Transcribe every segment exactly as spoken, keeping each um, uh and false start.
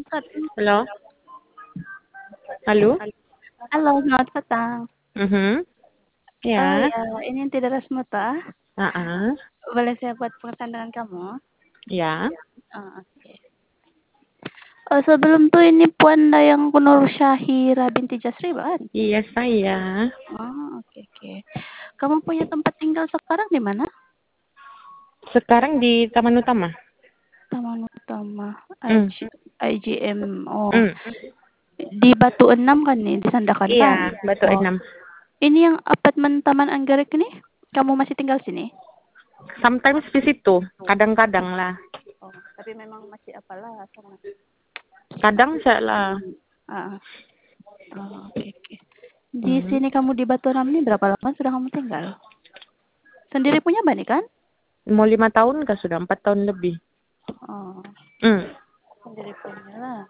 Halo? Halo? Halo, selamat petang. Mhm. Oh Ya. ya, ini tidak Rasmuta. Heeh. Boleh saya buat pengenalan dengan kamu? Ya. Oh, oke. Okay. Oh, sebelum tuh ini Puan Dayang Nur Syahira binti Jasri, kan? Iya, saya. Oh, oke okay, oke. Okay. Kamu punya tempat tinggal sekarang di mana? Sekarang di Taman Utama. Taman Utama. Mm. I G M. Oh. Mm. Di Batu Enam kan nih, di Sandakan Iya, kan? Batu oh. Enam. Ini yang apartemen Taman Anggrek nih? Kamu masih tinggal sini? Sometimes di situ, kadang-kadang lah. Oh, tapi memang masih apalah sama. Kadang saya lah. Ah. Oh, oke okay, oke. Okay. Di hmm. sini kamu di Batu Enam ini berapa lama sudah kamu tinggal? Sendiri punya Bani kan? Mau lima tahun kah sudah? Empat tahun lebih. Oh. Mm. Sendiri punya lah.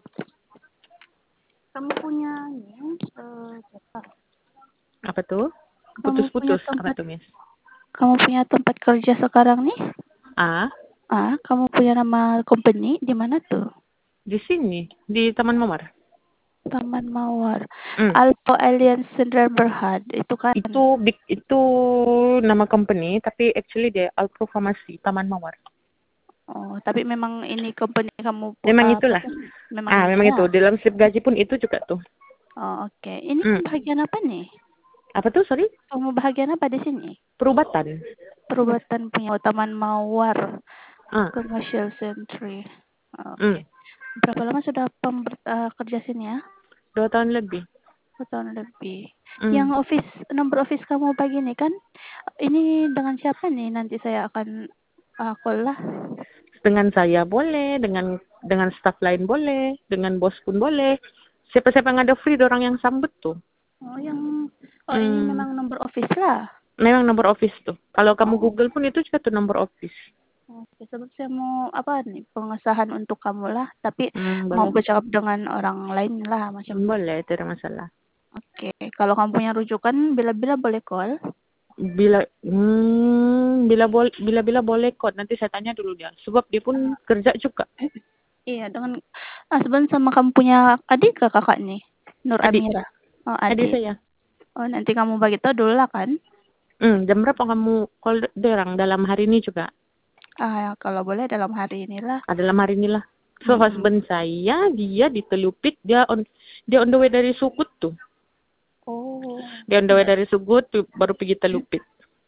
Kamu punya ini uh, apa? Apa tuh? Putus-putus. Apa tuh, Miss? Kamu punya tempat kerja sekarang nih? Ah? Ah, kamu punya nama company di mana tuh? Di sini, di Taman Mawar. Taman Mawar. Mm. Alpha Alliance Central Berhad itu kan? Itu big itu nama company, tapi actually dia Alpro Farmasi Taman Mawar. Oh, tapi memang ini company kamu Memang uh, itulah. memang ah, ini memang ya? itu. Dalam slip gaji pun itu juga tuh. Oh, oke. Okay. Ini Mm. bagian apa nih? Apa tuh, sorry? Kamu bahagian apa di sini? Perubatan. Perubatan punya Taman Mawar. Ah. Commercial Century. Oke. Okay. Mm. Berapa lama sudah pember, uh, kerja sini ya? Dua tahun lebih. Dua tahun lebih. Mm. Yang office, nomor office kamu begini kan? Ini dengan siapa nih? Nanti saya akan uh, call lah. Dengan saya boleh, dengan dengan staff lain boleh, dengan bos pun boleh. Siapa-siapa yang ada free, orang yang sambut tuh. Oh, yang oh mm. ini memang nomor office lah. Memang nomor office tuh. Kalau kamu oh. Google pun itu juga tuh nomor office. Oke, sebab saya mau apa nih pengesahan untuk kamu lah, tapi hmm, mau bercakap dengan orang lain lah macam. Boleh, tidak masalah. Oke, kalau kamu punya rujukan, bila-bila boleh call. Bila hmm, bila boleh bila bila boleh kok, nanti saya tanya dulu dia. Sebab dia pun kerja juga. Iya, dengan ah sebenarnya sama kamu punya adik ke kakak nih? Nur adik. Amira. Oh, adik. Adik saya. Oh, nanti kamu bagi tahu dulu lah kan? Hmm, jam berapa kamu call derang? Dalam hari ini juga? Ah, ya, kalau boleh dalam hari inilah. Ah, dalam hari inilah. So, mm-hmm. husband saya, dia di Telupit, dia on dia on the way dari Sugut tuh. Oh. Dia on the way dari Sugut, baru pergi Telupit.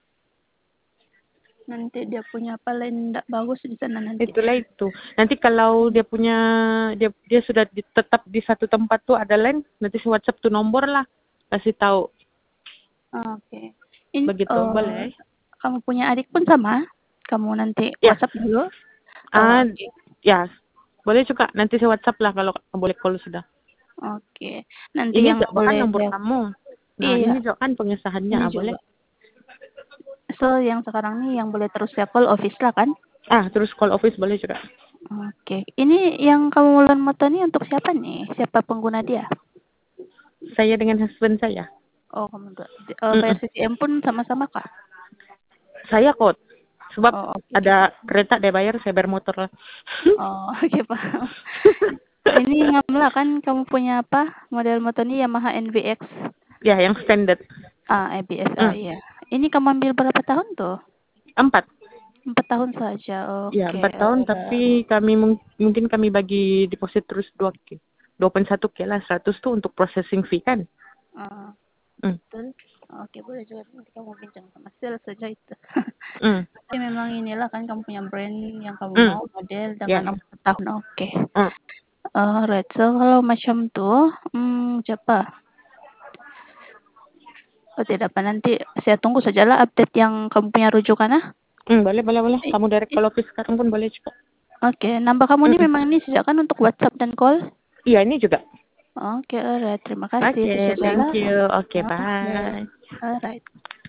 Nanti dia punya apa lain tidak bagus di sana nanti. Itulah itu. Nanti kalau dia punya dia dia sudah di, tetap di satu tempat tuh ada lain, nanti si WhatsApp tuh nomor lah, kasih tahu. Oke. Okay. Ini begitu uh, boleh. Kamu punya adik pun sama? Kamu nanti ya. WhatsApp dulu? Ah, uh, okay. Ya. Boleh juga nanti saya WhatsApp lah kalau boleh call sudah. Oke. Okay. Nanti ini yang boleh nomor saya... kamu. Nah, iya. ini juga kan pengesahannya, ini ah, boleh. So, yang sekarang nih yang boleh terus saya call office lah kan? Ah, terus call office boleh juga. Oke. Okay. Ini yang kamu ulan moto nih untuk siapa nih? Siapa pengguna dia? Saya dengan husband saya. Oh, kamu enggak. Uh, bayar C C M pun sama-sama kah? Saya kok. Sebab oh, okay, ada okay. kereta dia bayar, saya bayar motor lah. Oh, oke okay, paham. Ini ngamla kan kamu punya apa? Model motor ini Yamaha N V X. Ya, yang standard. Ah, A B S. Mm. Oh iya. Ini kamu ambil berapa tahun tuh? Empat. Empat tahun saja. Oke. Okay. Ya, empat tahun, uh, tapi kami mungkin kami bagi deposit terus dua k. dua puluh satu k lah, seratus tuh untuk processing fee kan. Uh, mm. Betul. Oke, okay, boleh juga nanti kamu bincang sama sales saja itu. mm. Tapi memang inilah kan kamu punya brand yang kamu mm. mau, model dengan yeah. empat tahun. Oke. Okay. Mm. Uh, right. So, kalau macam tuh, hmm, siapa? Oh, tidak apa, nanti saya tunggu sajalah update yang kamu punya rujukan ah. Hmm, boleh, boleh, boleh. Kamu direct call office sekarang pun boleh juga. Oke, okay. Nambah kamu mm-hmm. ini memang ini sediakan untuk WhatsApp dan call? Iya, ini juga. Oke, okay, alright. Terima kasih. Oke, okay, thank you. Oke, okay, bye. Alright.